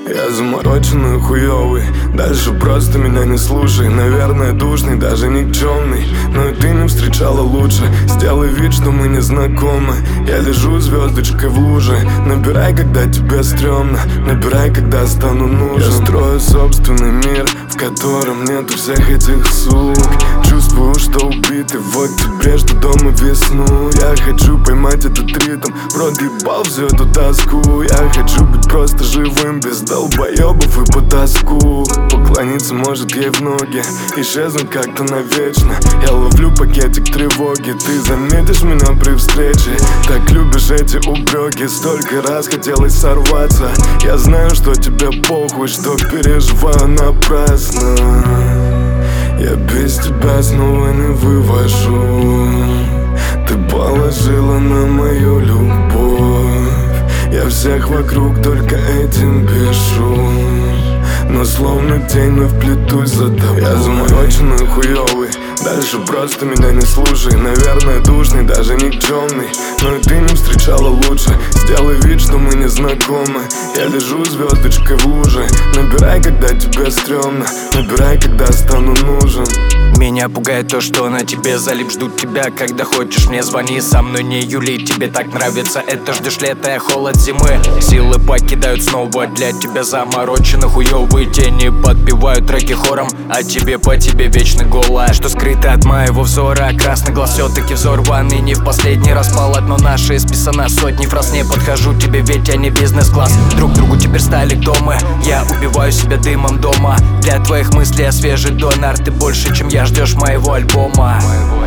Я замороченный, хуёвый, дальше просто меня не слушай. Наверное, душный, даже никчемный, но и ты не встречала лучше. Сделай вид, что мы не знакомы. Я лежу звездочкой в луже. Набирай, когда тебе стрёмно, набирай, когда стану нужен. Я строю собственный мир, в котором нету всех этих сук. Чувствую, что убитый в октябре, жду дома весну. Я хочу поймать этот ритм, проебал всю эту тоску. Я хочу быть просто живым, без долбоебов и по тоску. Поклониться может ей в ноги, исчезнуть как-то навечно. Я ловлю пакетик тревоги, ты заметишь меня при встрече. Так любишь эти упреки, столько раз хотелось сорваться. Я знаю, что тебе похуй, что переживаю напрасно. Я без тебя снова не вывожу. Ты положила на мою любовь. Я всех вокруг только этим пишу, но словно тень вплетусь за тобой. Я замороченный, хуёвый, дальше просто меня не слушай. Наверное, душный, даже никчемный, но и ты не встречала лучше. Сделай вид, что мы не знакомы. Я лежу звездочкой в луже. Набирай, когда тебе стрёмно, набирай, когда стану нужен. Меня пугает то, что на тебе залип. Ждут тебя, когда хочешь, мне звони. Со мной не юли, тебе так нравится. Это ждешь лета, холод зимы. Силы покидают снова. Для тебя заморочены хуёвые тени. Подпевают треки хором, а тебе по тебе вечно голая. Что скрыто от моего взора. Красный глаз все-таки взорванный. Не в последний раз полотно наше исписано сотни фраз. Не подхожу тебе, ведь я не бизнес-класс. Друг другу теперь стали дома. Я убиваю себя дымом дома. Для твоих мыслей я свежий донор. Ты больше, чем я, ждешь моего альбома.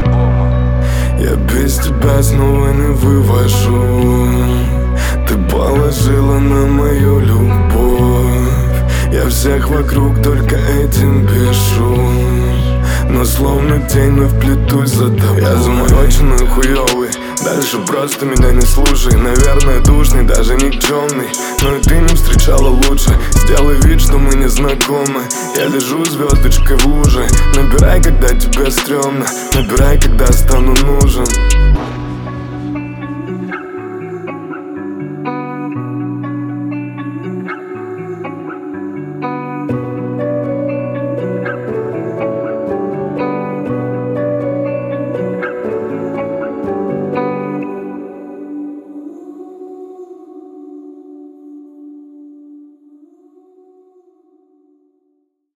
Я без тебя снова не вывожу. Ты положила на мою любовь. Я всех вокруг только этим пишу, но словно тень вплетусь за тобой. Я замороченный, хуёвый, дальше просто меня не слушай. Наверное, душный, даже никчемный, но и ты не встречала лучше. Сделай вид, что мы не знакомы. Я лежу звездочкой в луже. Набирай, когда тебе стрёмно, набирай, когда стану нужен.